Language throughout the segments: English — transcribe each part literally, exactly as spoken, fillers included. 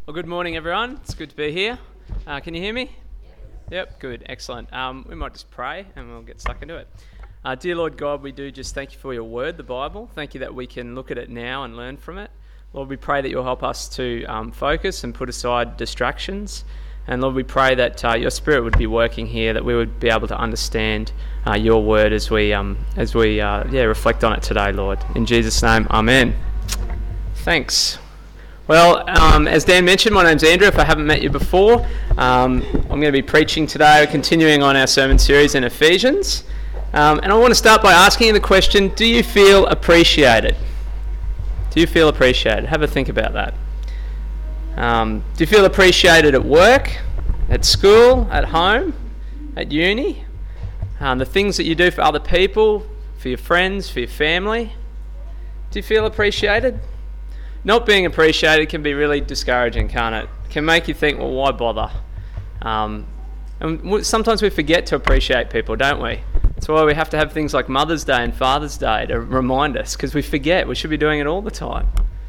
Well, good morning, everyone. It's good to be here. Uh, can you hear me? Yep, good, excellent. Um, we might just pray and we'll get stuck into it. Uh, dear Lord God, we do just thank you for your word, the Bible. Thank you that we can look at it now and learn from it. Lord, we pray that you'll help us to um, focus and put aside distractions. And Lord, we pray that uh, your Spirit would be working here, that we would be able to understand uh, your word as we um, as we uh, yeah reflect on it today, Lord. In Jesus' name, amen. Thanks. Well, um, as Dan mentioned, my name's Andrew. If I haven't met you before, um, I'm going to be preaching today, continuing on our sermon series in Ephesians. Um, and I want to start by asking you the question, do you feel appreciated? Do you feel appreciated? Have a think about that. Um, do you feel appreciated at work, at school, at home, at uni? Um, the things that you do for other people, for your friends, for your family? Do you feel appreciated? Not being appreciated can be really discouraging, can't it? It can make you think, well, why bother? Um, and sometimes we forget to appreciate people, don't we? That's why we have to have things like Mother's Day and Father's Day to remind us, because we forget. We should be doing it all the time.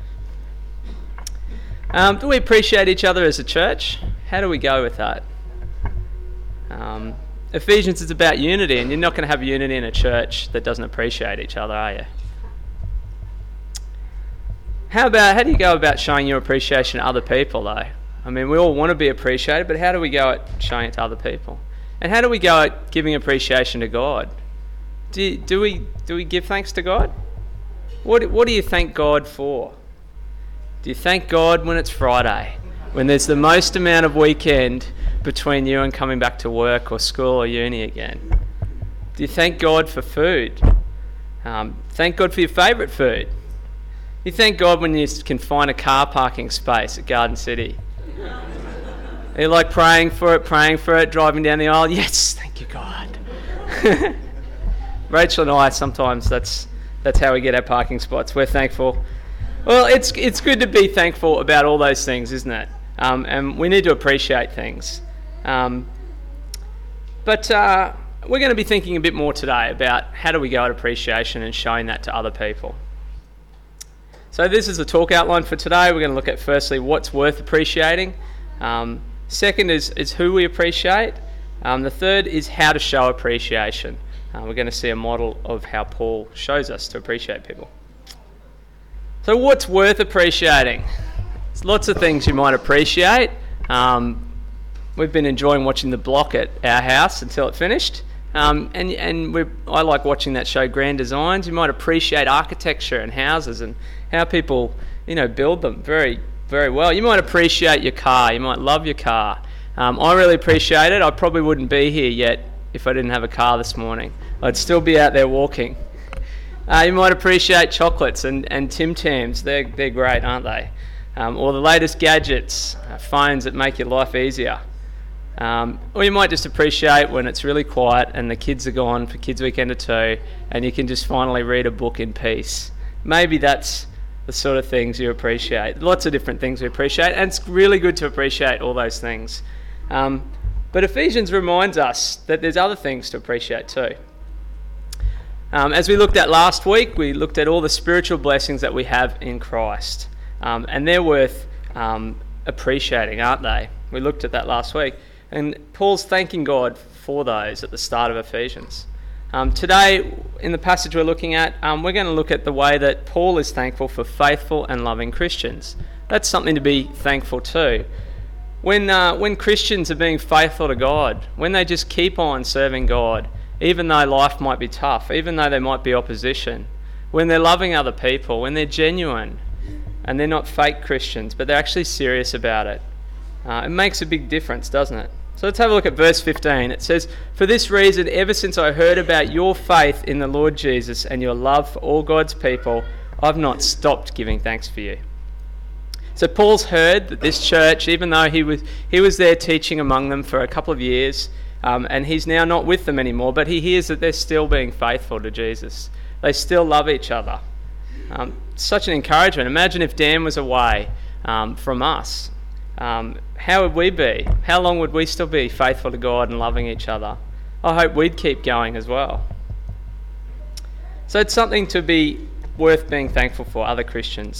Um, do we appreciate each other as a church? How do we go with that? Um, Ephesians is about unity, and you're not going to have unity in a church that doesn't appreciate each other, are you? How about, how do you go about showing your appreciation to other people, though? I mean, we all want to be appreciated, but how do we go at showing it to other people? And how do we go at giving appreciation to God? Do, do we do we give thanks to God? What what do you thank God for? Do you thank God when it's Friday, when there's the most amount of weekend between you and coming back to work or school or uni again? Do you thank God for food? Um, thank God for your favourite food. You thank God when you can find a car parking space at Garden City. You're like praying for it, praying for it, driving down the aisle. Yes, thank you, God. Rachel and I, sometimes that's that's how we get our parking spots. We're thankful. Well, it's it's good to be thankful about all those things, isn't it? Um, and we need to appreciate things. Um, but uh, we're going to be thinking a bit more today about how do we go at appreciation and showing that to other people. So this is the talk outline for today. We're going to look at, firstly, what's worth appreciating. Um, second is, is who we appreciate. Um, the third is how to show appreciation. Uh, we're going to see a model of how Paul shows us to appreciate people. So what's worth appreciating? There's lots of things you might appreciate. Um, we've been enjoying watching The Block at our house until it finished. Um, and and we I like watching that show, Grand Designs. You might appreciate architecture and houses and how people, you know, build them very, very well. You might appreciate your car. You might love your car. Um, I really appreciate it. I probably wouldn't be here yet if I didn't have a car this morning. I'd still be out there walking. Uh, you might appreciate chocolates and, and Tim Tams. They're, they're great, aren't they? Um, or the latest gadgets, uh, phones that make your life easier. Um, or you might just appreciate when it's really quiet and the kids are gone for Kids Weekend or two and you can just finally read a book in peace. Maybe that's the sort of things you appreciate. Lots of different things we appreciate, and it's really good to appreciate all those things. Um, but Ephesians reminds us that there's other things to appreciate too. Um, as we looked at last week, we looked at all the spiritual blessings that we have in Christ. Um, and they're worth um, appreciating, aren't they? We looked at that last week. And Paul's thanking God for those at the start of Ephesians. Um, today, in the passage we're looking at, um, we're going to look at the way that Paul is thankful for faithful and loving Christians. That's something to be thankful to. When, uh, when Christians are being faithful to God, when they just keep on serving God, even though life might be tough, even though there might be opposition, when they're loving other people, when they're genuine, and they're not fake Christians, but they're actually serious about it, uh, it makes a big difference, doesn't it? So let's have a look at verse fifteen. It says, "For this reason, ever since I heard about your faith in the Lord Jesus and your love for all God's people, I've not stopped giving thanks for you." So Paul's heard that this church, even though he was he was there teaching among them for a couple of years, um, and he's now not with them anymore, but he hears that they're still being faithful to Jesus. They still love each other. Um, such an encouragement. Imagine if Dan was away um, from us. Um, how would we be? How long would we still be faithful to God and loving each other? I hope we'd keep going as well. So it's something to be worth being thankful for, other Christians.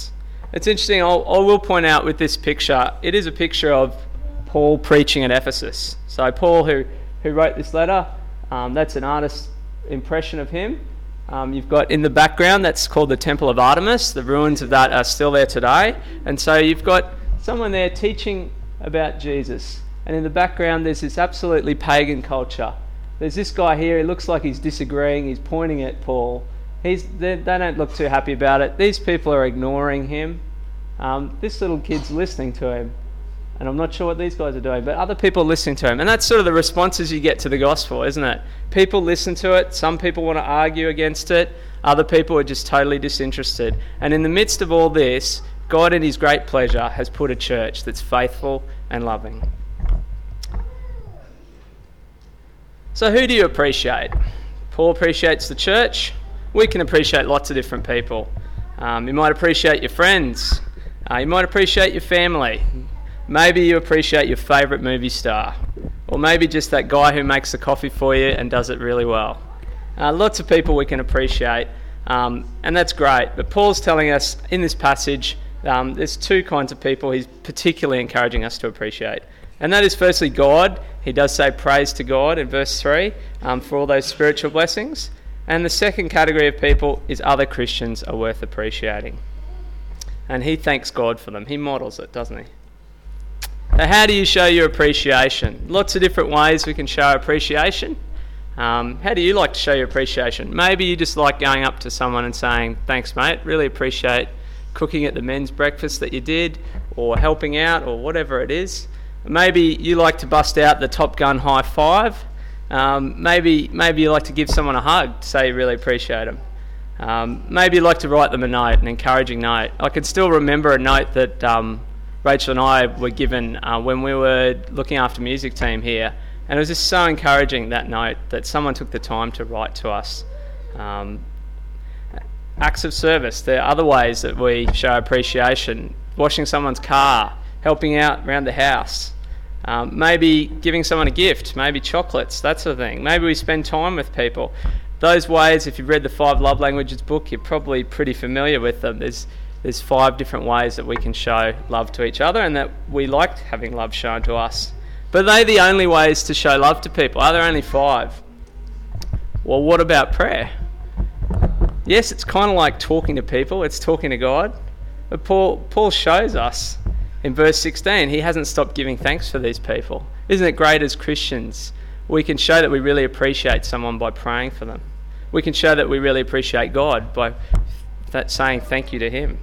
It's interesting, I'll, I will point out with this picture, it is a picture of Paul preaching at Ephesus. So Paul, who, who wrote this letter, um, that's an artist's impression of him. Um, you've got in the background, that's called the Temple of Artemis. The ruins of that are still there today. And so you've got someone there teaching about Jesus. And in the background, there's this absolutely pagan culture. There's this guy here, he looks like he's disagreeing, he's pointing at Paul. He's, they, they don't look too happy about it. These people are ignoring him. Um, this little kid's listening to him. And I'm not sure what these guys are doing, but other people are listening to him. And that's sort of the responses you get to the gospel, isn't it? People listen to it. Some people want to argue against it. Other people are just totally disinterested. And in the midst of all this, God in his great pleasure has put a church that's faithful and loving. So who do you appreciate? Paul appreciates the church. We can appreciate lots of different people. Um, you might appreciate your friends. Uh, you might appreciate your family. Maybe you appreciate your favourite movie star. Or maybe just that guy who makes the coffee for you and does it really well. Uh, lots of people we can appreciate, um, and that's great. But Paul's telling us in this passage, um, there's two kinds of people he's particularly encouraging us to appreciate. And that is firstly God. He does say praise to God in verse three um, for all those spiritual blessings. And the second category of people is other Christians are worth appreciating. And he thanks God for them. He models it, doesn't he? Now, how do you show your appreciation? Lots of different ways we can show appreciation. Um, how do you like to show your appreciation? Maybe you just like going up to someone and saying, thanks mate, really appreciate cooking at the men's breakfast that you did, or helping out, or whatever it is. Maybe you like to bust out the Top Gun high five. Um, maybe maybe you like to give someone a hug to say you really appreciate them. Um, maybe you like to write them a note, an encouraging note. I can still remember a note that um, Rachel and I were given uh, when we were looking after music team here, and it was just so encouraging, that note, that someone took the time to write to us. Um, acts of service, there are other ways that we show appreciation. Washing someone's car, helping out around the house, um, maybe giving someone a gift, maybe chocolates, that sort of thing. Maybe we spend time with people. Those ways, if you've read the Five Love Languages book, you're probably pretty familiar with them. There's There's five different ways that we can show love to each other, and that we like having love shown to us. But are they the only ways to show love to people? Are there only five? Well, what about prayer? Yes, it's kind of like talking to people. It's talking to God. But Paul, Paul shows us in verse sixteen, he hasn't stopped giving thanks for these people. Isn't it great as Christians? We can show that we really appreciate someone by praying for them. We can show that we really appreciate God by that saying thank you to him.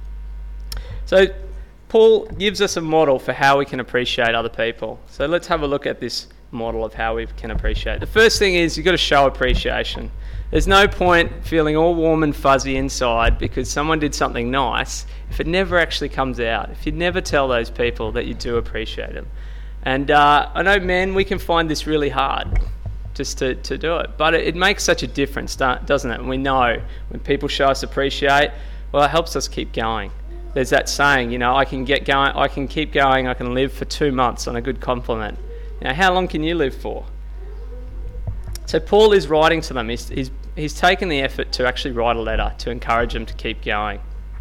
So Paul gives us a model for how we can appreciate other people. So let's have a look at this model of how we can appreciate. The first thing is you've got to show appreciation. There's no point feeling all warm and fuzzy inside because someone did something nice if it never actually comes out, if you never tell those people that you do appreciate them. And uh, I know, men, we can find this really hard just to, to do it. But it, it makes such a difference, doesn't it? And we know when people show us appreciate, well, it helps us keep going. There's that saying, you know, I can get going, I can keep going, I can live for two months on a good compliment. You know, how long can you live for? So Paul is writing to them. He's, he's, he's taken the effort to actually write a letter to encourage them to keep going.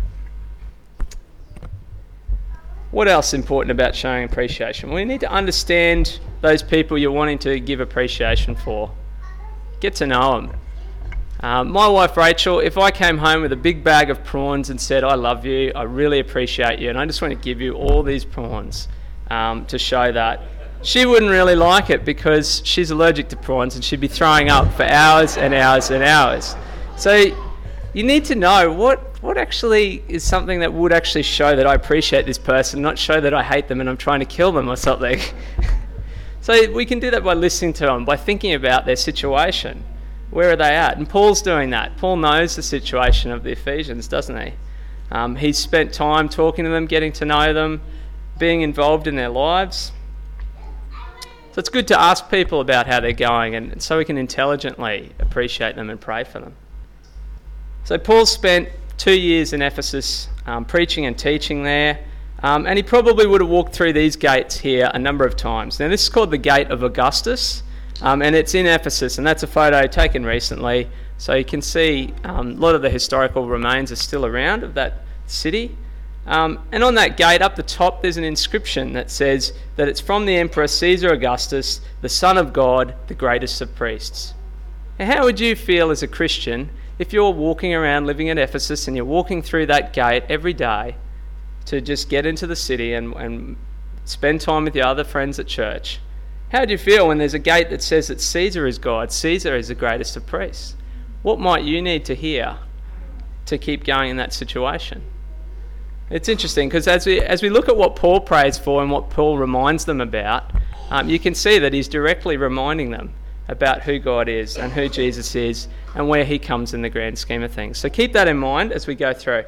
What else is important about showing appreciation? Well, you need to understand those people you're wanting to give appreciation for. Get to know them. Um, my wife Rachel, if I came home with a big bag of prawns and said, I love you, I really appreciate you, and I just want to give you all these prawns um, to show that, she wouldn't really like it because she's allergic to prawns and she'd be throwing up for hours and hours and hours. So you need to know what, what actually is something that would actually show that I appreciate this person, not show that I hate them and I'm trying to kill them or something. So we can do that by listening to them, by thinking about their situation. Where are they at? And Paul's doing that. Paul knows the situation of the Ephesians, doesn't he? Um, he's spent time talking to them, getting to know them, being involved in their lives. So it's good to ask people about how they're going, and so we can intelligently appreciate them and pray for them. So Paul spent two years in Ephesus um, preaching and teaching there, um, and he probably would have walked through these gates here a number of times. Now this is called the Gate of Augustus, um, and it's in Ephesus, and that's a photo taken recently, so you can see um, a lot of the historical remains are still around of that city. Um, and on that gate up the top there's an inscription that says that it's from the Emperor Caesar Augustus, the Son of God, the greatest of priests. Now, how would you feel as a Christian if you're walking around living at Ephesus and you're walking through that gate every day to just get into the city and, and spend time with your other friends at church? How do you feel when there's a gate that says that Caesar is God, Caesar is the greatest of priests? What might you need to hear to keep going in that situation? It's interesting because as we as we look at what Paul prays for and what Paul reminds them about, um, you can see that he's directly reminding them about who God is and who Jesus is and where he comes in the grand scheme of things. So keep that in mind as we go through.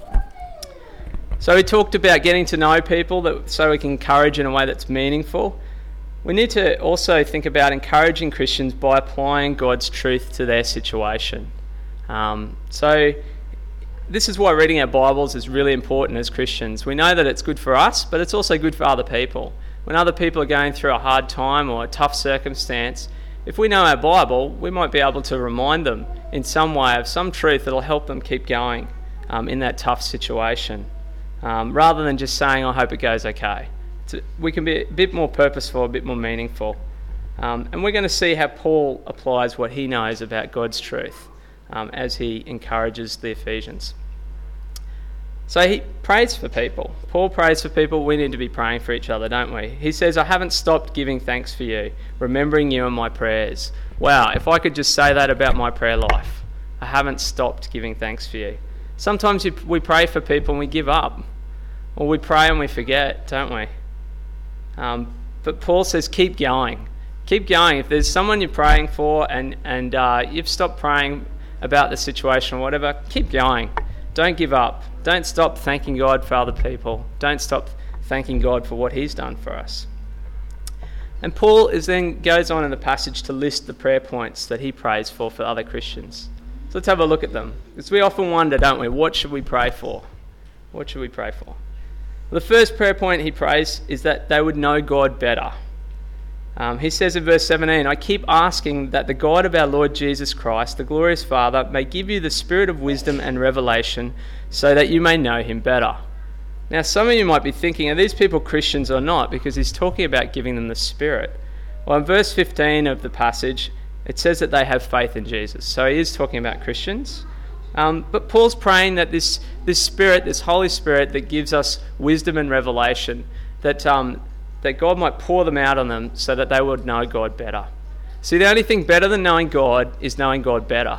So we talked about getting to know people that so we can encourage in a way that's meaningful. We need to also think about encouraging Christians by applying God's truth to their situation. Um, so this is why reading our Bibles is really important as Christians. We know that it's good for us, but it's also good for other people. When other people are going through a hard time or a tough circumstance, if we know our Bible, we might be able to remind them in some way of some truth that will help them keep going um, in that tough situation, um, rather than just saying, I hope it goes okay. It's, we can be a bit more purposeful, a bit more meaningful. Um, and we're going to see how Paul applies what he knows about God's truth um, as he encourages the Ephesians. So he prays for people. Paul prays for people. We need to be praying for each other, don't we? He says, I haven't stopped giving thanks for you, remembering you in my prayers. Wow, if I could just say that about my prayer life. I haven't stopped giving thanks for you. Sometimes you, we pray for people and we give up. Or we pray and we forget, don't we? Um, but Paul says, keep going. Keep going. If there's someone you're praying for and, and uh, you've stopped praying about the situation or whatever, keep going. Don't give up. Don't stop thanking God for other people. Don't stop thanking God for what he's done for us. And Paul is then goes on in the passage to list the prayer points that he prays for for other Christians. So let's have a look at them. Because we often wonder, don't we, what should we pray for? What should we pray for? The first prayer point he prays is that they would know God better. Um, he says in verse seventeen, I keep asking that the God of our Lord Jesus Christ, the glorious Father, may give you the spirit of wisdom and revelation so that you may know him better. Now, some of you might be thinking, are these people Christians or not? Because he's talking about giving them the Spirit. Well, in verse fifteen of the passage, it says that they have faith in Jesus. So he is talking about Christians. Um, but Paul's praying that this, this Spirit, this Holy Spirit that gives us wisdom and revelation, that... Um, that God might pour them out on them so that they would know God better. See, the only thing better than knowing God is knowing God better.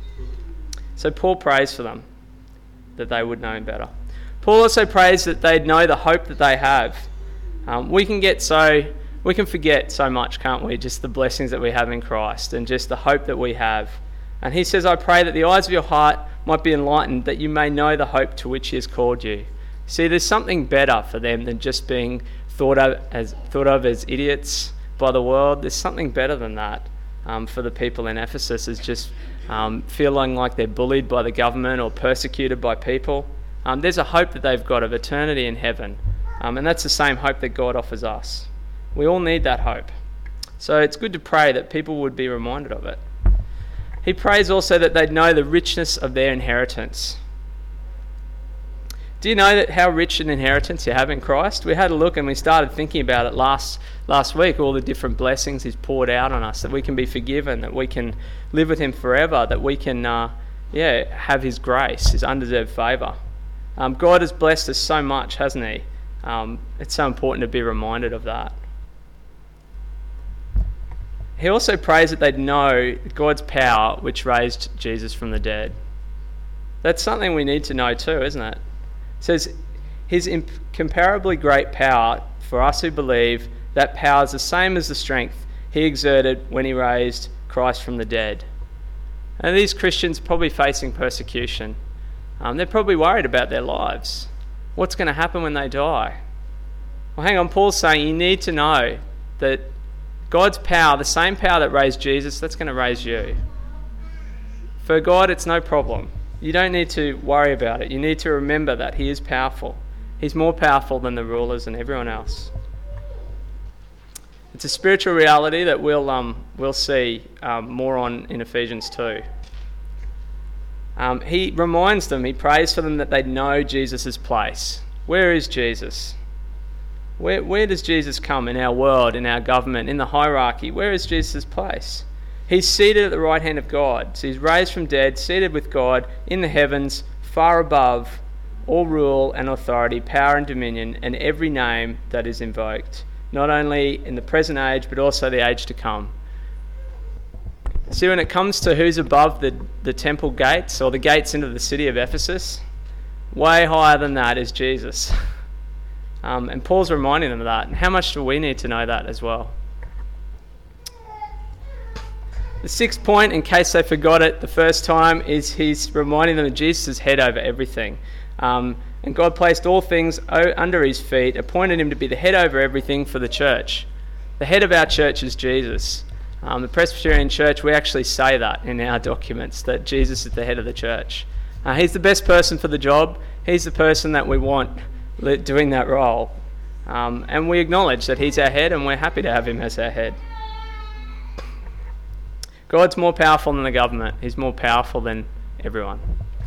So Paul prays for them, that they would know him better. Paul also prays that they'd know the hope that they have. Um, we can get so, we can forget so much, can't we? Just the blessings that we have in Christ and just the hope that we have. And he says, I pray that the eyes of your heart might be enlightened, that you may know the hope to which he has called you. See, there's something better for them than just being thought of as thought of as idiots by the world. There's something better than that um, for the people in Ephesus, is just um, feeling like they're bullied by the government or persecuted by people. Um, there's a hope that they've got of eternity in heaven, um, and that's the same hope that God offers us. We all need that hope. So it's good to pray that people would be reminded of it. He prays also that they'd know the richness of their inheritance. Do you know that how rich an inheritance you have in Christ? We had a look and we started thinking about it last last week, all the different blessings he's poured out on us, that we can be forgiven, that we can live with him forever, that we can uh, yeah, have his grace, his undeserved favour. Um, God has blessed us so much, hasn't he? Um, it's so important to be reminded of that. He also prays that they'd know God's power which raised Jesus from the dead. That's something we need to know too, isn't it? It says, his incomparably great power for us who believe, that power is the same as the strength he exerted when he raised Christ from the dead. And these Christians are probably facing persecution. Um, they're probably worried about their lives. What's going to happen when they die? Well, hang on, Paul's saying you need to know that God's power, the same power that raised Jesus, that's going to raise you. For God, it's no problem. You don't need to worry about it. You need to remember that he is powerful. He's more powerful than the rulers and everyone else. It's a spiritual reality that we'll um we'll see um, more on in Ephesians two. Um, he reminds them, he prays for them that they know Jesus' place. Where is Jesus? Where, where does Jesus come in our world, in our government, in the hierarchy? Where is Jesus' place? He's seated at the right hand of God. So he's raised from dead, seated with God in the heavens, far above all rule and authority, power and dominion, and every name that is invoked, not only in the present age, but also the age to come. See, when it comes to who's above the, the temple gates, or the gates into the city of Ephesus, way higher than that is Jesus. Um, and Paul's reminding them of that. And how much do we need to know that as well? The sixth point, in case they forgot it the first time, is he's reminding them that Jesus is head over everything. Um, and God placed all things o- under his feet, appointed him to be the head over everything for the church. The head of our church is Jesus. Um, the Presbyterian Church, we actually say that in our documents, that Jesus is the head of the church. Uh, he's the best person for the job. He's the person that we want doing that role. Um, and we acknowledge that he's our head, and we're happy to have him as our head. God's more powerful than the government. He's more powerful than everyone.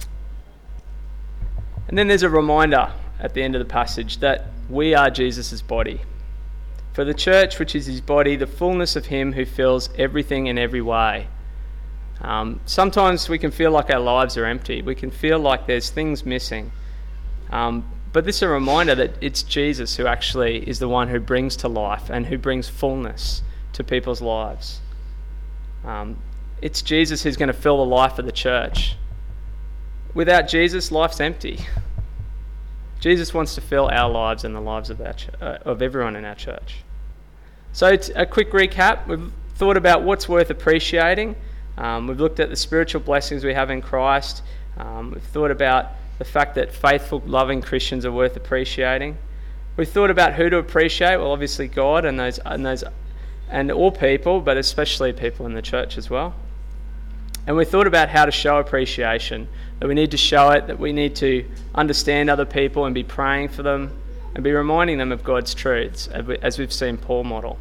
And then there's a reminder at the end of the passage that we are Jesus' body. For the church, which is his body, the fullness of him who fills everything in every way. Um, sometimes we can feel like our lives are empty. We can feel like there's things missing. Um, but this is a reminder that it's Jesus who actually is the one who brings to life and who brings fullness to people's lives. Um, it's Jesus who's going to fill the life of the church. Without Jesus, life's empty. Jesus wants to fill our lives and the lives of our ch- uh, of everyone in our church. So it's a quick recap. We've thought about what's worth appreciating. Um, we've looked at the spiritual blessings we have in Christ. Um, we've thought about the fact that faithful, loving Christians are worth appreciating. We've thought about who to appreciate. Well, obviously God and those and those and all people, but especially people in the church as well. And we thought about how to show appreciation, that we need to show it, that we need to understand other people and be praying for them and be reminding them of God's truths, as we've seen Paul model.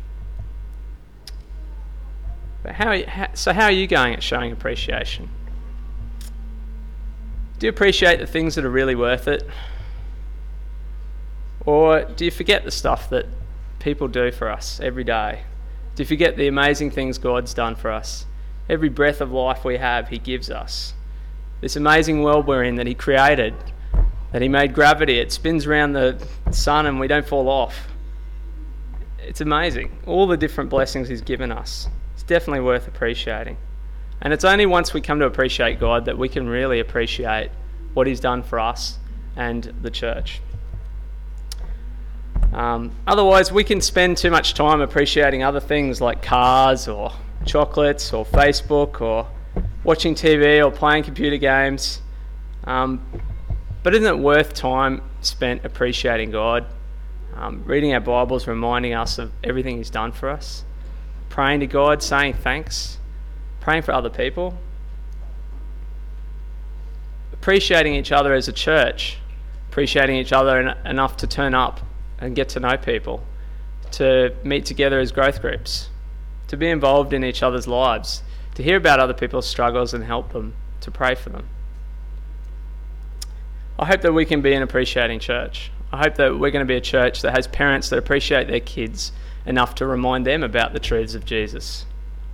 But how, so how are you going at showing appreciation? Do you appreciate the things that are really worth it? Or do you forget the stuff that people do for us every day? Do you forget the amazing things God's done for us? Every breath of life we have, he gives us. This amazing world we're in that he created, that he made gravity. It spins around the sun and we don't fall off. It's amazing. All the different blessings he's given us. It's definitely worth appreciating. And it's only once we come to appreciate God that we can really appreciate what he's done for us and the church. Um, otherwise, we can spend too much time appreciating other things like cars or chocolates or Facebook or watching T V or playing computer games. Um, but isn't it worth time spent appreciating God? Um, reading our Bibles, reminding us of everything he's done for us. Praying to God, saying thanks. Praying for other people. Appreciating each other as a church. Appreciating each other en- enough to turn up and get to know people. To meet together as growth groups. To be involved in each other's lives, to hear about other people's struggles and help them, to pray for them. I hope that we can be an appreciating church. I hope that we're going to be a church that has parents that appreciate their kids enough to remind them about the truths of Jesus.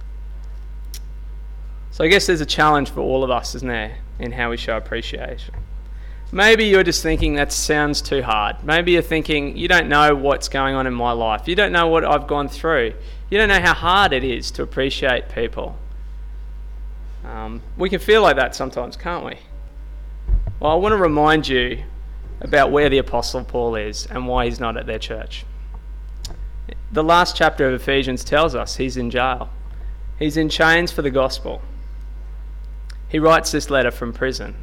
So I guess there's a challenge for all of us, isn't there, in how we show appreciation. Maybe you're just thinking that sounds too hard. Maybe you're thinking, you don't know what's going on in my life. You don't know what I've gone through. You don't know how hard it is to appreciate people. Um, we can feel like that sometimes, can't we? Well, I want to remind you about where the Apostle Paul is and why he's not at their church. The last chapter of Ephesians tells us he's in jail. He's in chains for the gospel. He writes this letter from prison.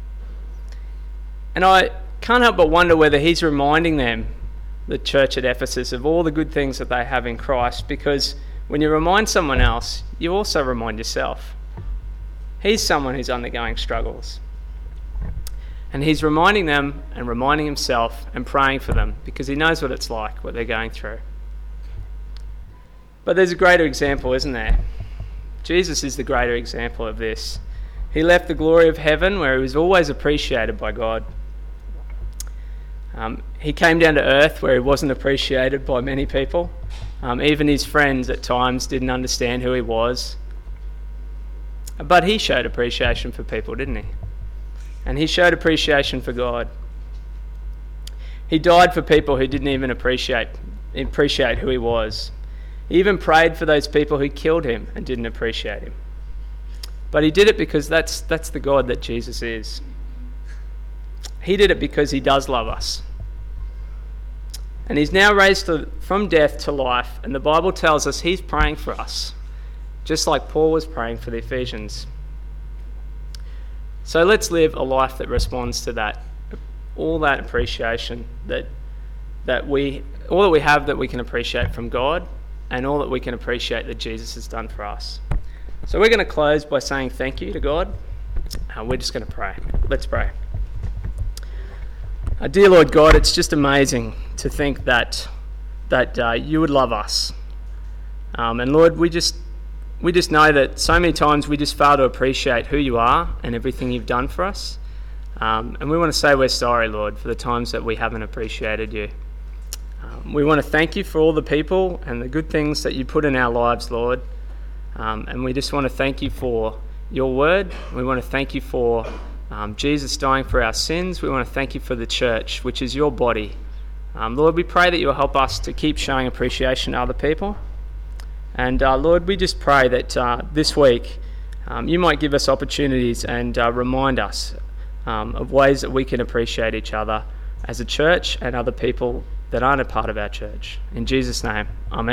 And I can't help but wonder whether he's reminding them, the church at Ephesus, of all the good things that they have in Christ, because when you remind someone else, you also remind yourself. He's someone who's undergoing struggles. And he's reminding them and reminding himself and praying for them because he knows what it's like, what they're going through. But there's a greater example, isn't there? Jesus is the greater example of this. He left the glory of heaven where he was always appreciated by God. Um, he came down to earth where he wasn't appreciated by many people. Um, even his friends at times didn't understand who he was. But he showed appreciation for people, didn't he? And he showed appreciation for God. He died for people who didn't even appreciate appreciate who he was. He even prayed for those people who killed him and didn't appreciate him. But he did it because that's that's the God that Jesus is. He did it because he does love us. And he's now raised to, from death to life, and the Bible tells us he's praying for us, just like Paul was praying for the Ephesians. So let's live a life that responds to that, all that appreciation that that we, all that we have that we can appreciate from God, and all that we can appreciate that Jesus has done for us. So we're going to close by saying thank you to God. Uh, we're just going to pray. Let's pray. Uh, dear Lord God, it's just amazing to think that that uh, you would love us. Um, and Lord, we just we just know that so many times we just fail to appreciate who you are and everything you've done for us. Um, and we want to say we're sorry, Lord, for the times that we haven't appreciated you. Um, we want to thank you for all the people and the good things that you put in our lives, Lord. Um, and we just want to thank you for your word. We want to thank you for um, Jesus dying for our sins. We want to thank you for the church, which is your body. Um, Lord, we pray that you will help us to keep showing appreciation to other people. And uh, Lord, we just pray that uh, this week um, you might give us opportunities and uh, remind us um, of ways that we can appreciate each other as a church and other people that aren't a part of our church. In Jesus' name, amen.